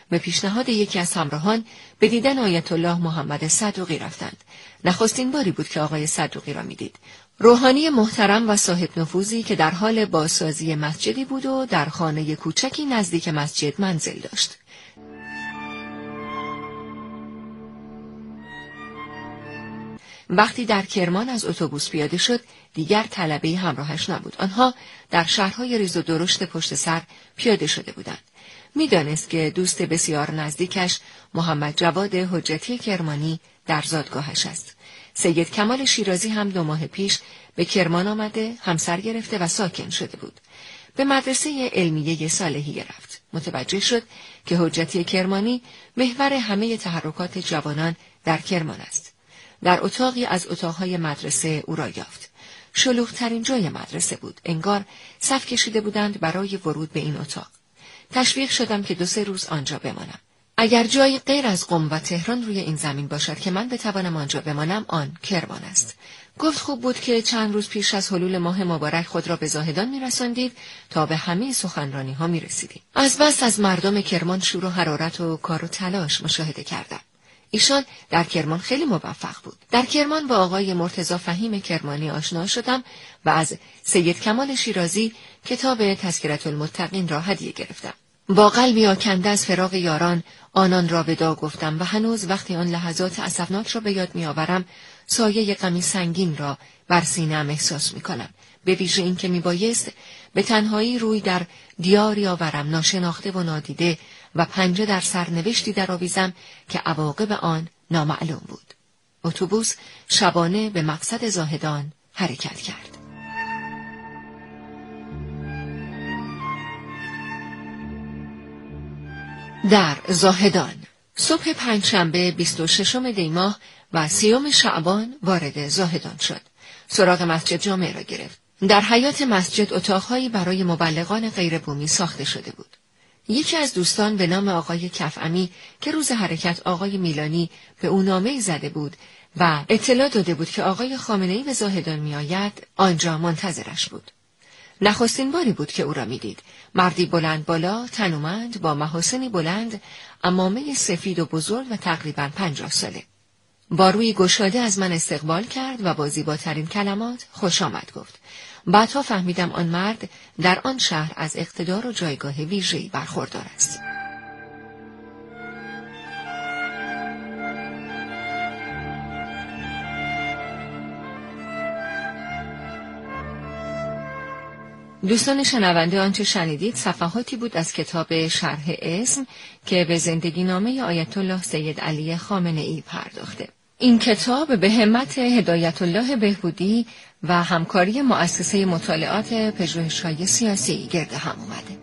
به پیشنهاد یکی از همراهان به دیدن آیت الله محمد صدوقی رفتند. نخستین باری بود که آقای صدوقی را میدید. روحانی محترم و صاحب نفوذی که در حال بازسازی مسجدی بود و در خانه کوچکی نزدیک مسجد منزل داشت. وقتی در کرمان از اتوبوس پیاده شد، دیگر طلبه همراهش نبود. آنها در شهرهای ریز و درشت پشت سر پیاده شده بودند. می‌دانست که دوست بسیار نزدیکش محمد جواد حجتی کرمانی در زادگاهش است. سید کمال شیرازی هم 2 ماه پیش به کرمان آمده، همسر گرفته و ساکن شده بود. به مدرسه علمیه صالحیه رفت. متوجه شد که حجتی کرمانی محور همه تحرکات جوانان در کرمان است. در اتاقی از اتاقهای مدرسه او را یافت. شلوغ‌ترین جای مدرسه بود. انگار صف کشیده بودند برای ورود به این اتاق. تشویق شدم که 2-3 روز آنجا بمانم. اگر جایی غیر از قم و تهران روی این زمین باشد که من بتوانم آنجا بمانم، آن کرمان است. گفت خوب بود که چند روز پیش از حلول ماه مبارک خود را به زاهدان می‌رساندید تا به همه سخنرانی‌ها می‌رسیدید. از بس از مردم کرمان شور و حرارت و کار و تلاش مشاهده کردم. ایشان در کرمان خیلی موفق بود. در کرمان با آقای مرتضی فهیم کرمانی آشنا شدم و از سید کمال شیرازی کتاب تذکرة المتقین را هدیه گرفتم. با قلبی آکنده از فراق یاران آنان را وداع گفتم و هنوز وقتی آن لحظات اسفناک را به یاد می‌آورم سایه غمی سنگین را بر سینه‌ام احساس می‌کنم. به ویژه این که میبایست به تنهایی روی در دیاری آورم ناشناخته و نادیده و پنجه در سرنوشتی درآویزم که عواقب آن نامعلوم بود. اتوبوس شبانه به مقصد زاهدان حرکت کرد. در زاهدان صبح پنجشنبه 26 دی‌ماه و 30 شعبان وارد زاهدان شد. سراغ مسجد جامع را گرفت. در حیاط مسجد اتاقهایی برای مبلغان غیر بومی ساخته شده بود. یکی از دوستان به نام آقای کفعمی که روز حرکت آقای میلانی به او نامه‌ای زده بود و اطلاع داده بود که آقای خامنه‌ای به زاهدان می‌آید، آنجا منتظرش بود. نخستین باری بود که او را می‌دید. مردی بلند بالا، تنومند، با محاسنی بلند، عمامه سفید و بزرگ و تقریباً 50 ساله. با روی گشاده از من استقبال کرد و با زیباترین کلمات خوش آمد گفت. بعدها فهمیدم آن مرد در آن شهر از اقتدار و جایگاه ویژه‌ای برخوردار است. دوستان شنونده، آنچه شنیدید صفحاتی بود از کتاب شرح اسم که به زندگی نامه آیت الله سید علی خامنه‌ای پرداخته. این کتاب به همت هدایت الله بهبودی و همکاری مؤسسه مطالعات پژوهش‌های سیاسی گرد هم اومده.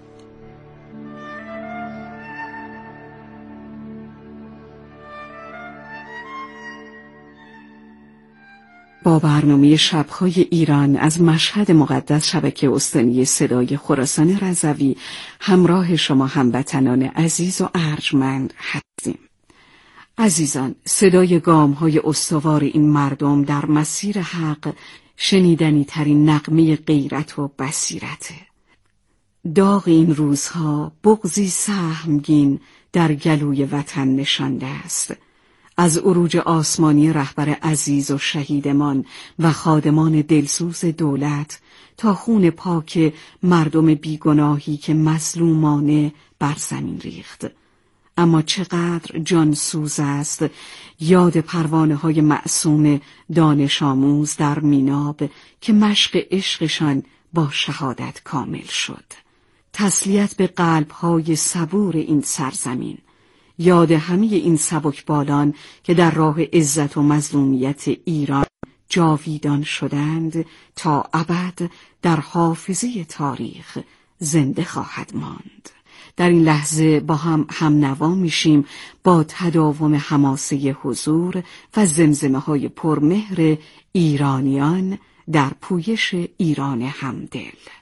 با برنامه شب‌های ایران از مشهد مقدس شبکه استانی صدای خراسان رضوی همراه شما هموطنان عزیز و ارجمند هستیم. عزیزان، صدای گام‌های استوار این مردم در مسیر حق شنیدنی ترین نغمه غیرت و بصیرته. داغ این روزها بغضی سهمگین در گلوی وطن نشانده است. از عروج آسمانی رهبر عزیز و شهیدمان و خادمان دلسوز دولت تا خون پاک مردم بیگناهی که مظلومانه بر زمین ریخت. اما چقدر جانسوز است یاد پروانه‌های معصوم دانش آموز در میناب که مشق عشقشان با شهادت کامل شد. تسلیت به قلب‌های صبور این سرزمین. یاد همه این سبکبالان که در راه عزت و مظلومیت ایران جاویدان شدند تا ابد در حافظه تاریخ زنده خواهد ماند. در این لحظه با هم نوا میشیم با تداوم حماسه حضور و زمزمه‌های پرمهر ایرانیان در پویش ایران همدل.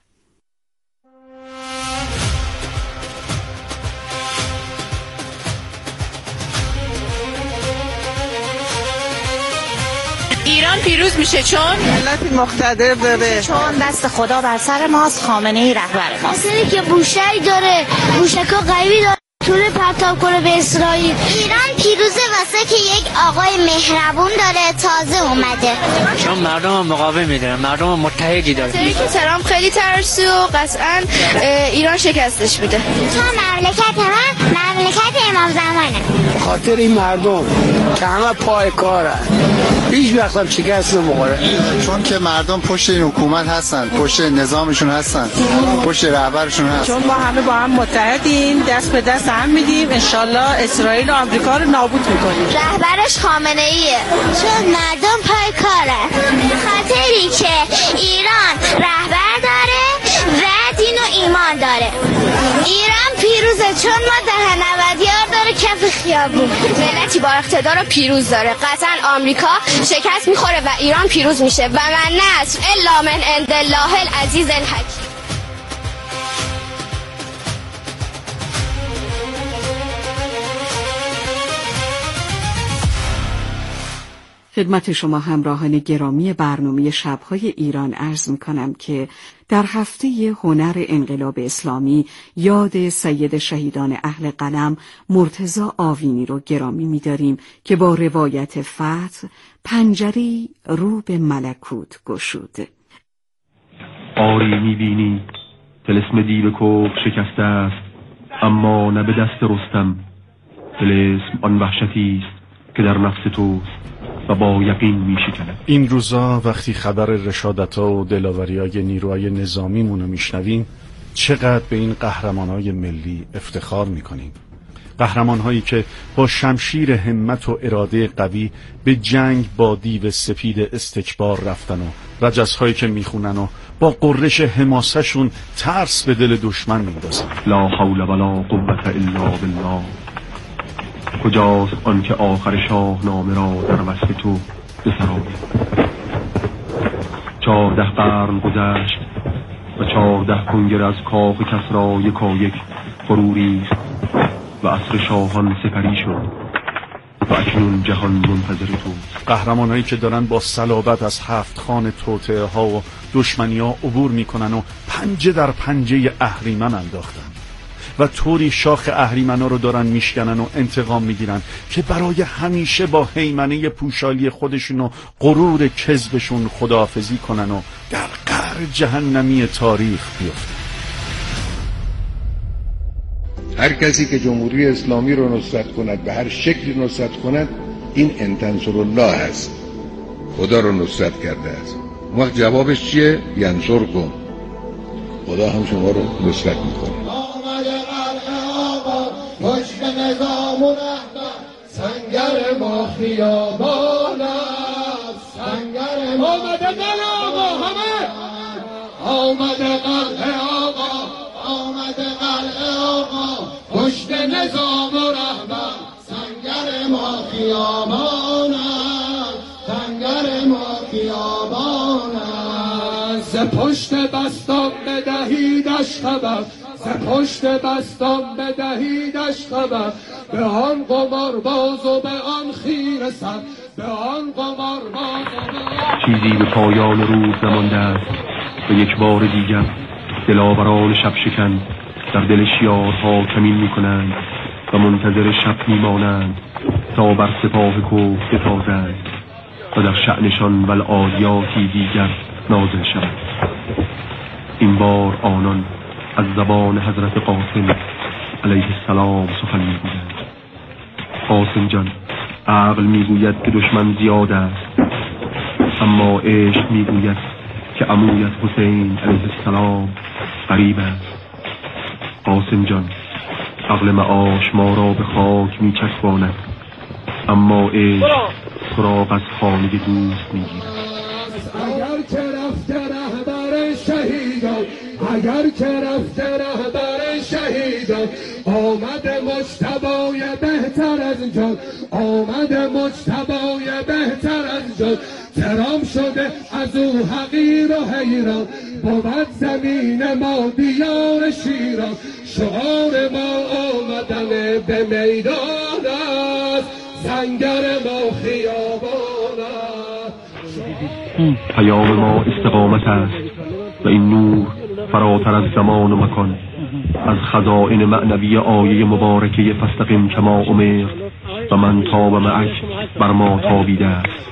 ایران پیروز میشه چون ملت مقتدر داره، چون دست خدا بر سر ماست، خامنه‌ای رهبر ماست. مثلی که بوشک داره، بوشکا قوی داره، تو نمیتونه پرتاب کنه به اسرائیل. ایران پیروزه واسه که یک آقای مهربون داره تازه اومده. چون مردم مقاوم میدارن، مردم متحدی داره. که ترامپ خیلی ترسید و قطعا ایران شکستش میده. چون مملکت من مملکت امام زمانه. خاطر این مردم که همه پای کارن هیچ وقت هم شکست نمیخوره. چون که مردم پشت این حکومت هستن، پشت نظامشون هستن، پشت رهبرشون هستن. چون ما همه با هم متحدیم، دست به دست هم میدیم، انشالله اسرائیل و آمریکا رو نابود میکنیم. رهبرش خامنه ایه. چون مردم پای کارن. به خاطری که ایران رهبر داره و دین و ایمان داره. ایران پیروزه چون ما دهن‌نوردیار داره کف خیابون. ملتی با اقتدار رو پیروز داره. قطعا آمریکا شکست میخوره و ایران پیروز میشه. و من نصر الا من عند الله العزیز الحکیم. خدمت شما همراهان گرامی برنامه شب‌های ایران عرض می‌کنم که در هفته هنر انقلاب اسلامی یاد سید شهیدان اهل قلم مرتضی آوینی رو گرامی می‌داریم که با روایت فتح پنجره‌ای رو به ملکوت گشود. آری می‌بینی طلسم دیو کفر شکسته است، اما نه به دست رستم. طلسم آن وحشتی است که در نفس توست و با یقین میشکند. این روزا وقتی خبر رشادت‌ها و دلاوری‌های نیروهای نظامیمون رو میشنویم چقدر به این قهرمان‌های ملی افتخار میکنیم. قهرمان‌هایی که با شمشیر همت و اراده قوی به جنگ با دیو سپید استکبار رفتن و رجزهایی که میخونن و با قررش حماسه‌شون ترس به دل دشمن میندازن. لا حول ولا قوة الا بالله. کجاست آن که آخر شاهنامه را در وصف تو بسراید؟ 14 قرن گذشت و 14 کنگر از کاخ کسری یکایک فروریخت و عصر شاهان سپری شد و اکنون جهان منتظر توست. قهرمانایی که دارن با صلابت از 7 خان توطئه ها و دشمنی ها عبور میکنن و پنجه در پنجه اهریمن انداختن و طوری شاخ اهریمنا رو دارن میشکنن و انتقام میگیرن که برای همیشه با هیمنه پوشالی خودشون و غرور کذبشون خداحافظی کنن و در قعر جهنمی تاریخ بیفتن. هر کسی که جمهوری اسلامی رو نصرت کند به هر شکلی نصرت کند این ان تنصر الله هست، خدا رو نصرت کرده است. وقت جوابش چیه؟ ینصر کن، خدا هم شما رو نصرت میکنه. پشت نظام و رهبر سنگر ما خیابان است، سنگر ما آمده قلعه آقا، همه آمده قلعه آقا، آمده قلعه آقا، پشت نظام و رهبر سنگر ما خیابان است، سنگر ما خیابان است. ز پشت بستان بدهیدش خبر، ز پشت بستان بدهیدش خبر، به آن قمار باز و به آن خیره سر، به آن قمار باز و به آن چیزی به پایان روز نمانده است و یک بار دیگر دلاوران شب شکن در دل شیارها کمین میکنند و منتظر شب میمانند تا بر سپاه کفر بتازند و در شأنشان والعالیاتی دیگر نازل شود. این بار آنان از زبان حضرت قاسم علیه السلام سخن میگویند. قاسم جان، عقل میگوید که دشمن زیاد است، اما عشق میگوید که عمویت حسین علیه السلام قریب است. قاسم جان، عقل معاش ما را به خاک میچسباند، اما عشق سراغ از خانه دوست میگیرد. اگر که رفته رهبر شهیدان، اگر که رفته رهبر شهیدان، آمده مجتبای بهتر از جان، آمده مجتبای بهتر از جان. ترام شده از او حقیر و حیران، بود زمین ما دیار شیران. شعار ما آمدن به میدان است، سنگر ما خیابان است. پیام ما استقامت است و این نور فراتر از زمان و مکان از خزائن معنوی آیه مبارکه فاستقم کما امرت و من تاب معک بر ما تابیده است.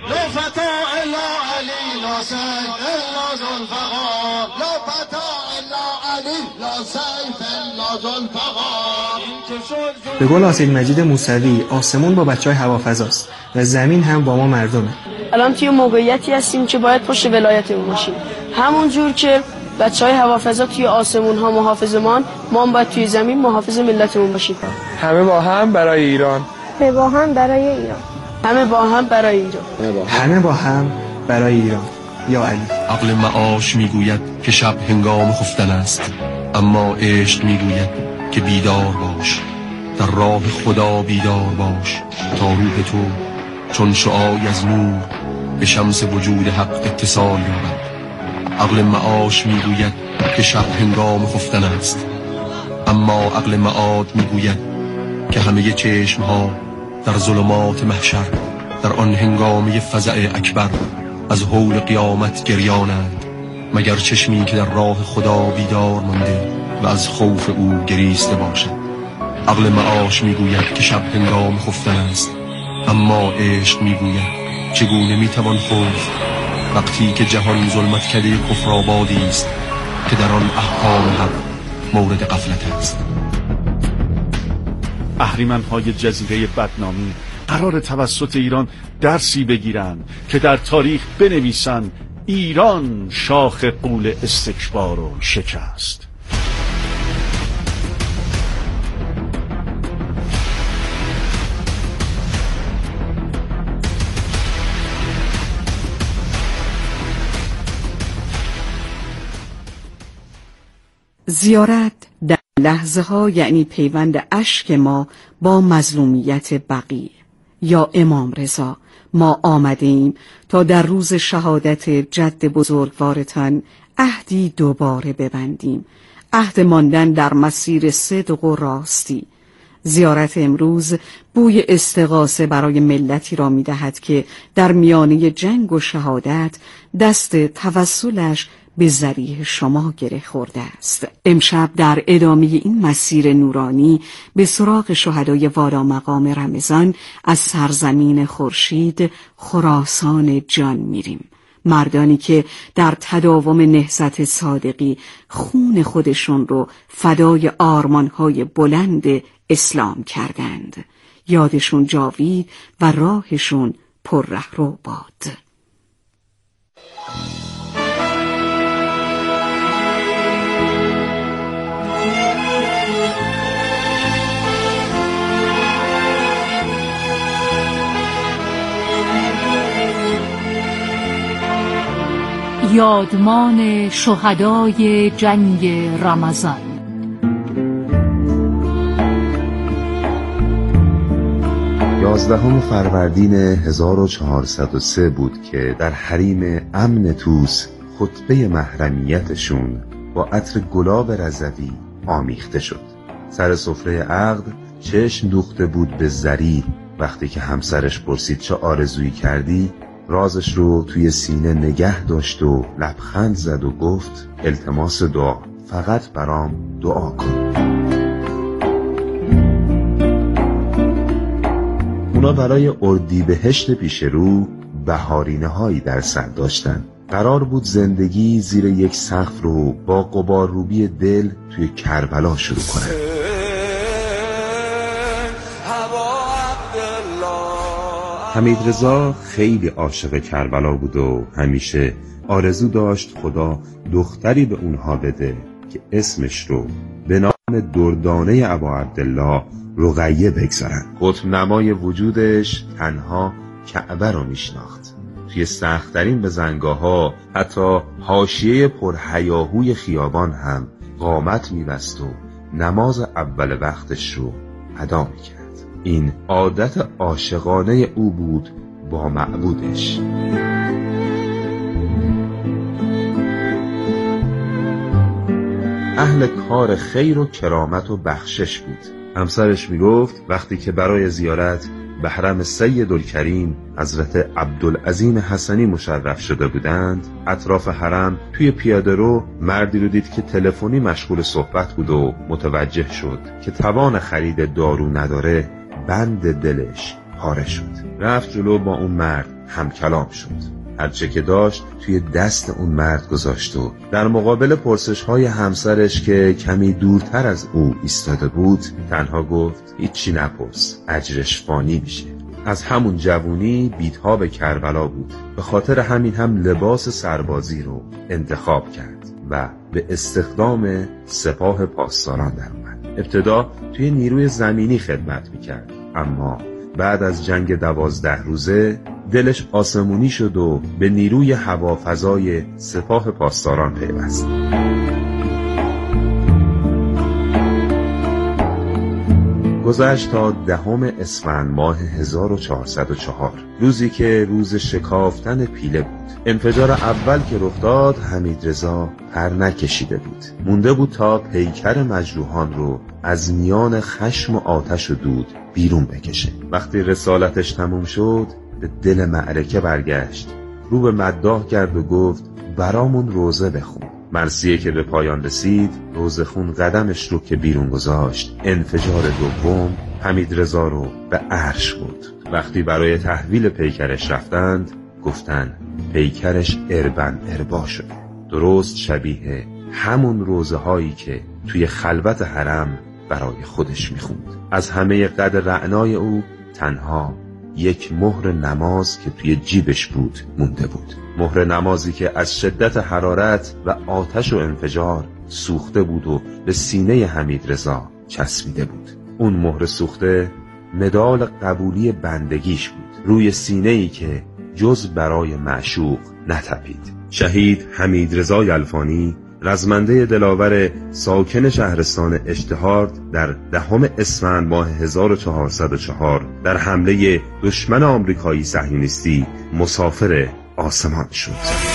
به قول آسید مجید موسوی آسمون با بچهای هوافضاست و زمین هم با ما مردمه. الان توی موقعیتی هستیم که باید پشت ولایتمون باشیم، همون جور که بچهای هوافضا توی آسمون ها محافظمان، ما هم باید توی زمین محافظ ملتمون باشیم. همه با هم برای ایران. همه با هم برای ایران. همه با هم برای ایران. همه با هم برای ایران. یا علی. عقل معاش میگوید که شب هنگام خفتن است، اما عشق میگوید که بیدار باش، در راه خدا بیدار باش تا روح تو چون شعاعی از نور به شمس وجود حق اتصال یابد. عقل معاش میگوید که شب هنگام خفتن است، اما عقل معاد میگوید که همه چشمها در ظلمات محشر در آن هنگامه فزع اکبر از هول قیامت گریانند، مگر چشمی که در راه خدا بیدار مانده و از خوف او گریسته باشد. عقل معاش میگوید که شب هنگام خفتن است، اما عشق میگوید چگونه میتوان خفت وقتی که جهان ظلمت کده کفر آبادی است که در آن احکام حق مورد غفلت است. اهریمن‌های جزیره بدنامی قرار توسط ایران درسی بگیرند که در تاریخ بنویسند ایران شاخ غول استکبار و شکست. زیارت در لحظه ها یعنی پیوند اشک ما با مظلومیت بقیع. یا امام رضا، ما آمده ایم تا در روز شهادت جد بزرگوارتان عهدی دوباره ببندیم، عهد ماندن در مسیر صدق و راستی. زیارت امروز بوی استغاثه برای ملتی را می دهد که در میانه جنگ و شهادت دست توسلش به ذریح شما گره خورده است. امشب در ادامه این مسیر نورانی به سراغ شهدای والا مقام رمضان از سرزمین خورشید خراسان جان میریم. مردانی که در تداوم نهضت صادقی خون خودشون رو فدای آرمانهای بلند اسلام کردند. یادشون جاوید و راهشون پر رهرو باد. یادمان شهدای جنگ رمضان. یازدهم فروردین 1403 بود که در حریم امن طوس خطبه محرمیتشون با عطر گلاب رضوی آمیخته شد. سر سفره عقد چشم دوخته بود به زری. وقتی که همسرش پرسید چه آرزویی کردی، رازش رو توی سینه نگه داشت و لبخند زد و گفت التماس دعا، فقط برام دعا کن. اونا برای اردیبهشت پیش رو بهارینه هایی در سر داشتن. قرار بود زندگی زیر یک سقف رو با غبارروبی دل توی کربلا شروع کنن. حمیدرضا خیلی عاشق کربلا بود و همیشه آرزو داشت خدا دختری به اونها بده که اسمش رو به نام دردانه ابا عبدالله رقیه بگذارن. قطب نمای وجودش تنها کعبه رو میشناخت. توی سخت‌ترین بزنگاه‌ها حتی حاشیه پرهیاهوی خیابان هم قامت می‌بست و نماز اول وقتش رو ادا می‌کرد. این عادت عاشقانه او بود با معبودش. اهل کار خیر و کرامت و بخشش بود. همسرش میگفت وقتی که برای زیارت به حرم سیدالکریم حضرت عبدالعظیم حسنی مشرف شده بودند، اطراف حرم توی پیاده‌رو مردی رو دید که تلفنی مشغول صحبت بود و متوجه شد که توان خرید دارو نداره. بند دلش پاره شد. رفت جلو، با اون مرد هم کلام شد. هرچه که داشت توی دست اون مرد گذاشت و در مقابل پرسش‌های همسرش که کمی دورتر از او ایستاده بود تنها گفت هیچی نپرس، اجرش فانی میشه. از همون جوونی بیتها به کربلا بود. به خاطر همین هم لباس سربازی رو انتخاب کرد و به استخدام سپاه پاسداران در اومد. ابتدا توی نیروی زمینی خدمت میکرد، اما بعد از جنگ 12 روزه دلش آسمونی شد و به نیروی هوافضای سپاه پاسداران پیوست. گذشت تا 10 اسفند ماه 1404، روزی که روز شکافتن پیله بود. انفجار اول که رخ داد حمیدرضا پر نکشیده بود. مونده بود تا پیکر مجروحان رو از میان خشم و آتش و دود بیرون بکشه. وقتی رسالتش تموم شد به دل معرکه برگشت، رو به مداح کرد و گفت برامون روزه بخون. مرثیه که به پایان رسید، روزه خون قدمش رو که بیرون گذاشت، انفجار دوم حمیدرضا رو به عرش برد. وقتی برای تحویل پیکرش رفتند گفتن پیکرش اربن اربا شده، درست شبیه همون روزه هایی که توی خلوت حرم برای خودش میخوند. از همه قد رعنای او تنها یک مهر نماز که توی جیبش بود مونده بود. مهر نمازی که از شدت حرارت و آتش و انفجار سوخته بود و به سینه حمیدرضا چسبیده بود. اون مهر سوخته مدال قبولی بندگیش بود، روی سینه‌ای که جز برای معشوق نتپید. شهید حمیدرضا یلفانی، رزمنده دلاور ساکن شهرستان اشتهارد، در 10 اسفند ماه 1404 در حمله دشمن آمریکایی صهیونیستی مسافر آسمان شد.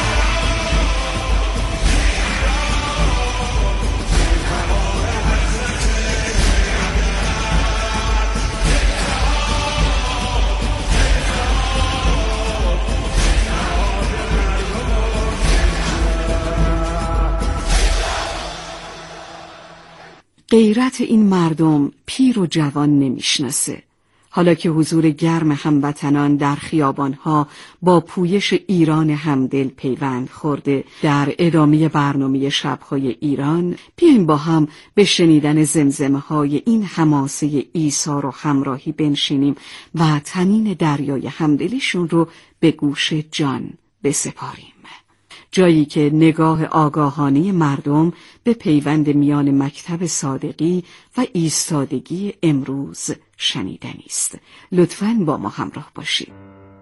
غیرت این مردم پیر و جوان نمیشناسه. حالا که حضور گرم هموطنان در خیابانها با پویش ایران همدل پیوند خورده، در ادامه برنامه شب‌های ایران بیایم با هم به شنیدن زمزمه‌های این حماسه ایثار و همراهی بنشینیم و تنین دریای همدلیشون رو به گوش جان بسپاریم. جایی که نگاه آگاهانه مردم به پیوند میان مکتب صادقی و ایستادگی امروز شنیدنی است. لطفاً با ما همراه باشید.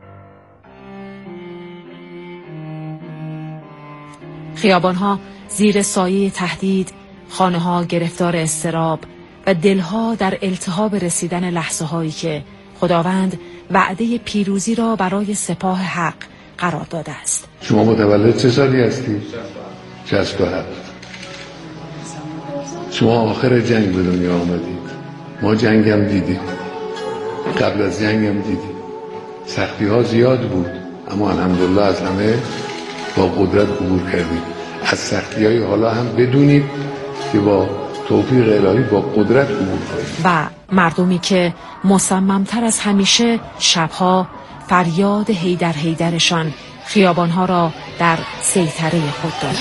خیابانها زیر سایه تهدید، خانه‌ها گرفتار اضطراب و دلها در التهاب رسیدن لحظه‌هایی که خداوند وعده پیروزی را برای سپاه حق قرار داده است. شما متولد چه سالی هستی؟ 67. شما آخر جنگ به دنیا آمدید. ما جنگ هم دیدیم، قبل از جنگ هم دیدیم. سختی ها زیاد بود، اما الحمدلله از همه با قدرت عبور کردیم. از سختی های حالا هم بدونید که با توفیق الهی با قدرت عبور کنید. و مردمی که مصممتر از همیشه شبها فریاد هیدر هیدرشان خیابانها را در سیطره خود دارد.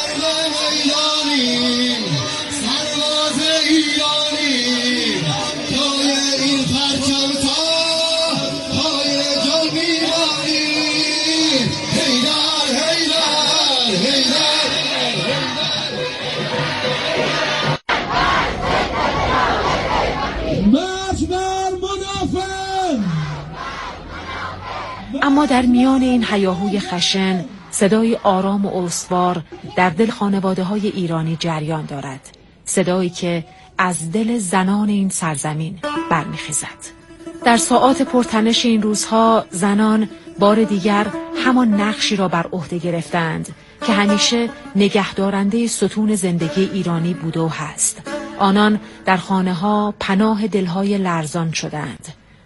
اما در میان این هیاهوی خشن صدای آرام و استوار در دل خانواده‌های ایرانی جریان دارد، صدایی که از دل زنان این سرزمین برمیخیزد. در ساعات پرتنش این روزها زنان بار دیگر همان نقشی را بر عهده گرفتند که همیشه نگهدارنده ستون زندگی ایرانی بوده و هست. آنان در خانه‌ها پناه دلهای لرزان شدند.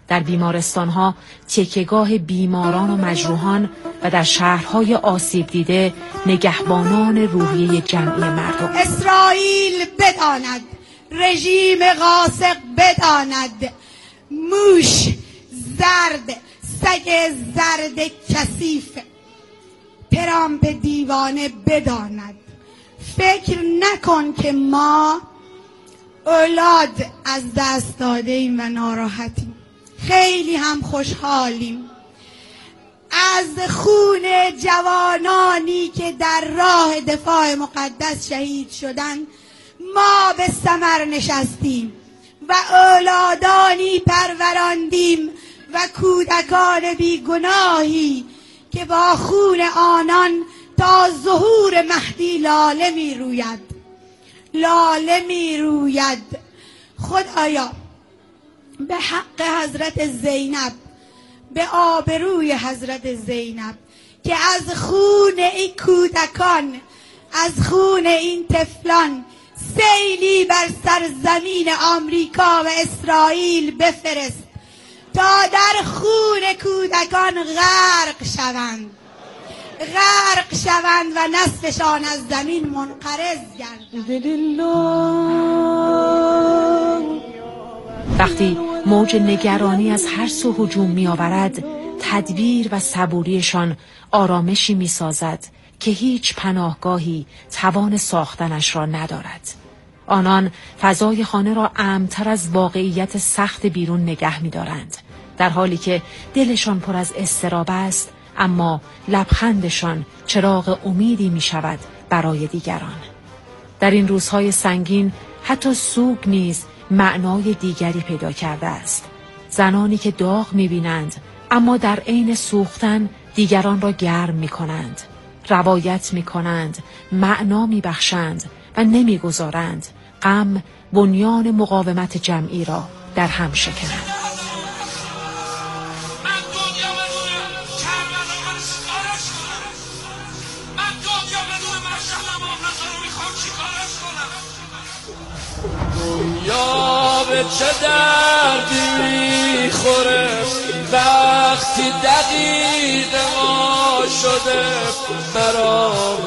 در بیمارستان‌ها تکیه‌گاه بیماران و مجروحان و در شهرهای آسیب دیده نگهبانان روحیه جمعی مردم. اسرائیل بداند، رژیم غاصب بداند، موش زرد، سگ زرد کثیف، ترامپ دیوانه بداند. فکر نکن که ما اولاد از دست داده ایم و ناراحتیم. خیلی هم خوشحالیم از خون جوانانی که در راه دفاع مقدس شهید شدند. ما به ثمر نشستیم و اولادانی پروراندیم و کودکان بیگناهی که با خون آنان تا ظهور مهدی لاله می روید، لاله می روید. خدایا به حق حضرت زینب، به آبروی حضرت زینب که از خون این کودکان، از خون این طفلان سیلی بر سرزمین آمریکا و اسرائیل بفرست تا در خون کودکان غرق شوند و نصفشان از زمین منقرض گردند. وقتی موج نگرانی از هر سو هجوم می آورد، تدبیر و صبوریشان آرامشی می سازد که هیچ پناهگاهی توان ساختنش را ندارد. آنان فضای خانه را امن‌تر از واقعیت سخت بیرون نگه می دارند، در حالی که دلشان پر از اضطراب است، اما لبخندشان چراغ امیدی می شود برای دیگران. در این روزهای سنگین حتی سوگ نیز معنای دیگری پیدا کرده است. زنانی که داغ می بینند اما در عین سوختن دیگران را گرم می کنند، روایت می کنند، معنا می بخشند و نمی گذارند غم بنیان مقاومت جمعی را در هم شکنند. دنیا به چه دردی میخوره وقتی دقیق ما شده برام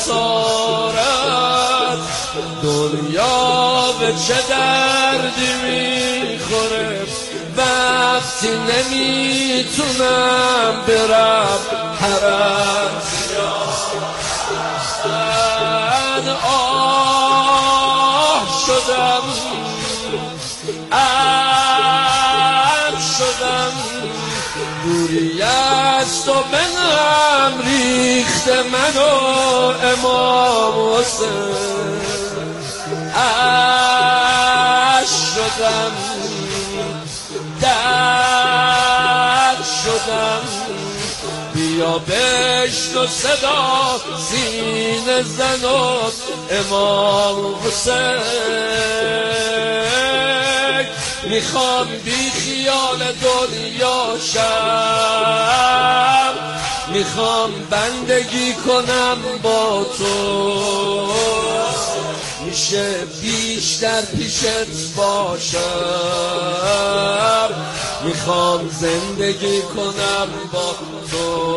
اسارت. دنیا به چه دردی میخوره وقتی نمیتونم برم حرم. من آه شدم، دوری از تو به هم ریخته منو امام حسین. شدم، در شدم، بیا بشنو صدا سینه زن و امام حسین. میخوام بی خیال دنیا شم، میخوام بندگی کنم با تو، میشه بیشتر پیشت باشم، میخوام زندگی کنم با تو.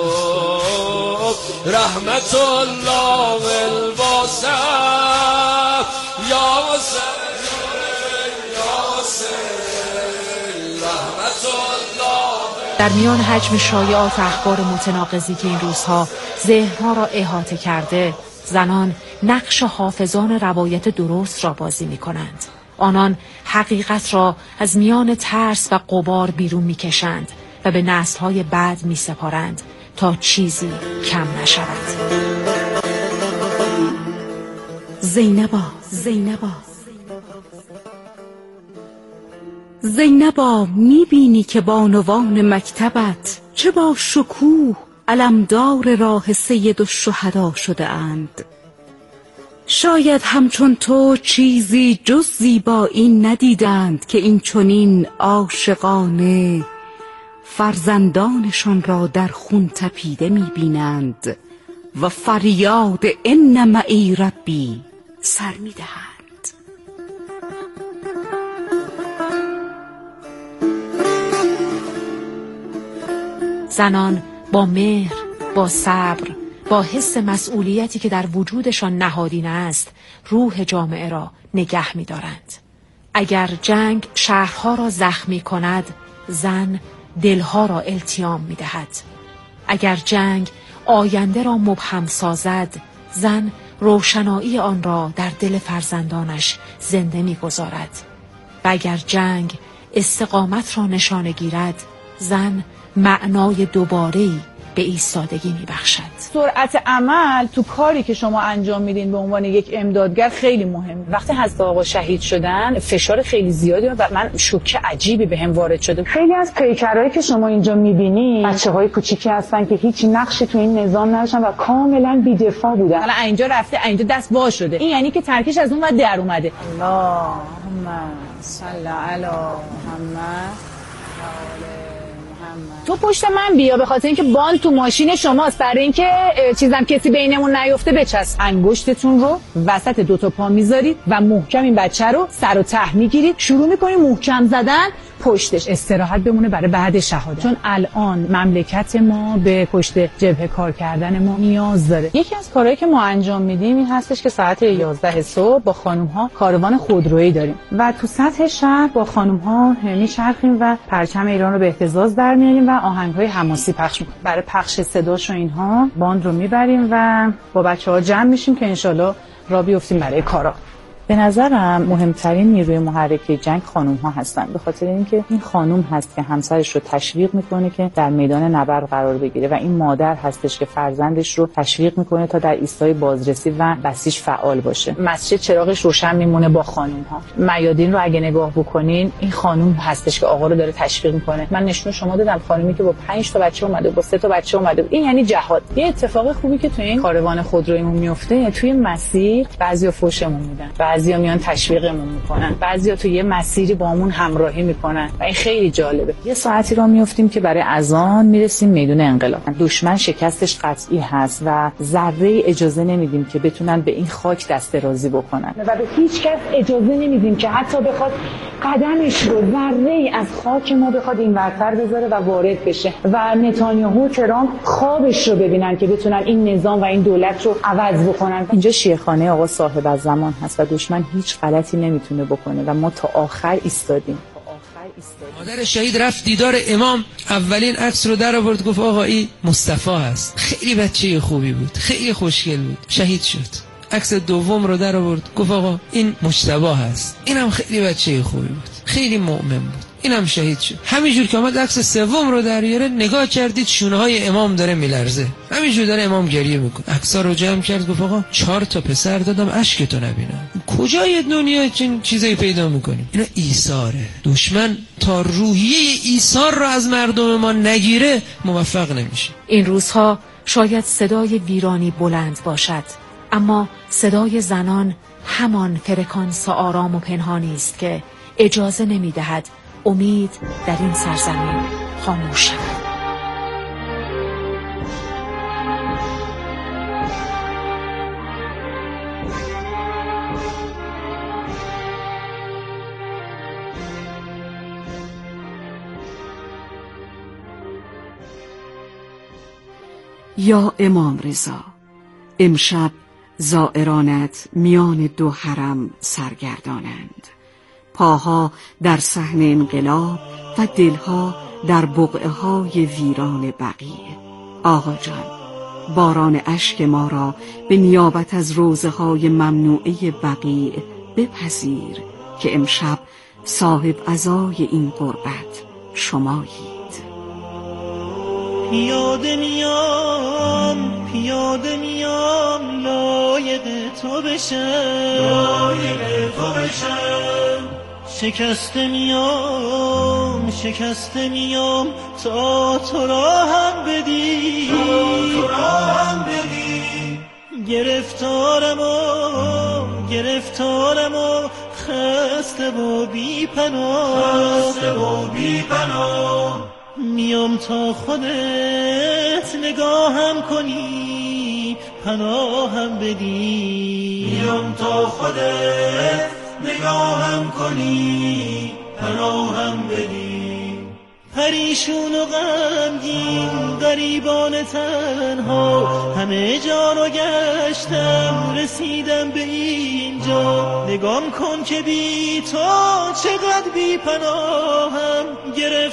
رحمت الله الواسع یا حسین یا حسین، رحمت الله. در میان حجم شایعات اخبار متناقضی که این روزها ذهنها را احاطه کرده، زنان نقش حافظان روایت درست را بازی می کنند. آنان حقیقت را از میان ترس و غبار بیرون می کشند و به نسل‌های بعد می سپارند تا چیزی کم نشود. زینبا، زینبا، زینبا، می بینی که بانوان مکتبت چه با شکوه علمدار راه سید الشهدا شده اند. شاید همچون تو چیزی جز زیبایی ندیدند که این چنین عاشقانه فرزندانشان را در خون تپیده می‌بینند و فریاد ان معی ربی سر می‌دهند. زنان با مهر، با صبر، با حس مسئولیتی که در وجودشان نهادین است، روح جامعه را نگه می‌دارند. اگر جنگ شهرها را زخمی کند، زن دلها را التیام می‌دهد. اگر جنگ آینده را مبهم سازد، زن روشنایی آن را در دل فرزندانش زنده می‌گذارد. و اگر جنگ استقامت را نشانه گیرد، زن معنای دوباره‌ای به ایستادگی می‌بخشد. سرعت عمل تو کاری که شما انجام میدین به عنوان یک امدادگر خیلی مهمه. وقتی حضرت آقا شهید شدن فشار خیلی زیادی و من شوکه عجیبی بهم وارد شده. خیلی از پیکرایی که شما اینجا می‌بینی بچه‌های کوچیکی هستن که هیچ نقشی تو این نظام نداشتن و کاملا بی‌دفاع بودن. حالا اینجا رفته، اینجا دست وا شده. این یعنی که ترکش از اون ور در اومده. اللهم صل علی محمد. تو پشت من بیا، به خاطر اینکه باند تو ماشین شماست، برای اینکه چیزم کسی بینمون نیفته بچسب. انگشتتون رو وسط دوتا پا میذارید و محکم این بچه رو سر و ته میگیرید، شروع میکنید محکم زدن پشتش. استراحت بمونه برای بعد شهادت، چون الان مملکت ما به پشت جبهه کار کردن ما نیاز داره. یکی از کارهایی که ما انجام میدیم این هستش که ساعت 11 صبح با خانم ها کاروان خودرویی داریم و تو سطح شهر با خانم ها میچرخیم و پرچم ایران رو به اهتزاز در میاریم و آهنگ‌های حماسی پخش می‌کنیم. برای پخش صداش و اینها باند رو میبریم و با بچه‌ها جمع میشیم که انشالله راه بیفتیم برای کارا. به نظرم مهمترین نیروی محرک جنگ خانم ها هستن، به خاطر اینکه این خانم هست که همسرش رو تشویق میکنه که در میدان نبرد قرار بگیره و این مادر هستش که فرزندش رو تشویق میکنه تا در ایستگاه بازرسی و بسیج فعال باشه. مسجد چراغش روشن میمونه با خانم ها. میادین رو اگه نگاه بکنین این خانم هستش که آقا رو داره تشویق میکنه. من نشون شما دادم خانمی که با 5 تا بچه اومده، با 3 تا بچه اومده. این یعنی جهاد. یه اتفاق خوبی که تو این کاروان خودرویمون میفته، توی مسیر بعضیا فوشمون میدن، بعضیا میان تشویقمون میکنن، بعضیا تو یه مسیری بامون همراهی میکنن و این خیلی جالبه. یه ساعتی را میافتیم که برای اذان میرسیم میدون انقلاب. دشمن شکستش قطعی هست و ذره اجازه نمیدیم که بتونن به این خاک دست درازی بکنن و به هیچ کس اجازه نمیدیم که حتی بخواد قدمش رو ذره از خاک ما بخواد این ورتر بذاره و وارد بشه و نتانیاهو و ترامپ خوابش رو ببینن که بتونن این نظام و این دولت رو عوض بکنن. اینجا شیخانه آقا صاحب الزمان هست و دشمن هیچ غلطی نمیتونه بکنه و ما تا آخر ایستادیم. مادر شهید رفت دیدار امام، اولین عکس رو در آورد، گفت آقا این مصطفی هست. خیلی بچه خوبی بود، خیلی خوشگل بود، شهید شد. عکس دوم رو در آورد، گفت آقا این مجتبی هست، اینم خیلی بچه خوبی بود، خیلی مؤمن بود، اینم شهید شد. همینجور که اومد عکس سوم رو در بیاره، نگاه کردید شونه‌های امام داره میلرزه، همینجور داره امام گریه میکنه. عکس‌ها رو جمع کرد، گفت آقا 4 تا پسر دادم اشکتو نبینم. کجای دنیا چنین چیزایی پیدا میکنیم؟ اینا ایثاره. دشمن تا روحیه ایثار رو از مردم ما نگیره موفق نمیشه. این روزها شاید صدای ویرانی بلند باشد، اما صدای زنان همان فرکانس آرام و پنهانی است که اجازه نمی‌دهد امید در این سرزمین خاموش شود. یا امام رضا، امشب زائرانت میان 2 حرم سرگردانند، پاها در صحن انقلاب و دلها در بقعه‌های ویران بقیع. آقا جان، باران اشک ما را به نیابت از روضه‌های ممنوعه بقیع بپذیر که امشب صاحب عزای این غربت شمایید. پیاده میام لایق تو بشم، شکسته میام تا تو را هم بدی، گرفتارم و خسته و بی پناه، میام تا خودت نگاهم کنی پناهم بدی، میام تا خودت نگاهم کنی پناهم بدی، پریشون و غمگین غریبان تنها همه جا رو گشتم رسیدم به اینجا نگام کن که بی تو چقدر بی پناهم گرفت